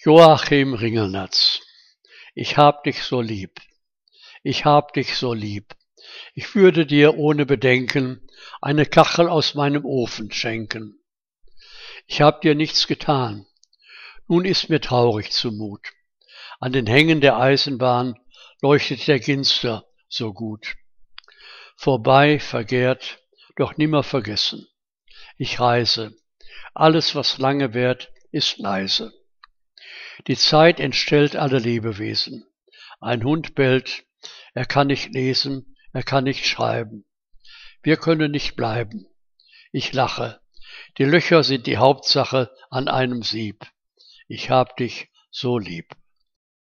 Joachim Ringelnatz. Ich hab dich so lieb. Ich hab dich so lieb. Ich würde dir ohne Bedenken eine Kachel aus meinem Ofen schenken. Ich hab dir nichts getan. Nun ist mir traurig zumut. An den Hängen der Eisenbahn leuchtet der Ginster so gut. Vorbei, vergärt, doch nimmer vergessen. Ich reise. Alles, was lange währt, ist leise. Die Zeit entstellt alle Lebewesen. Ein Hund bellt, er kann nicht lesen, er kann nicht schreiben. Wir können nicht bleiben. Ich lache. Die Löcher sind die Hauptsache an einem Sieb. Ich hab dich so lieb.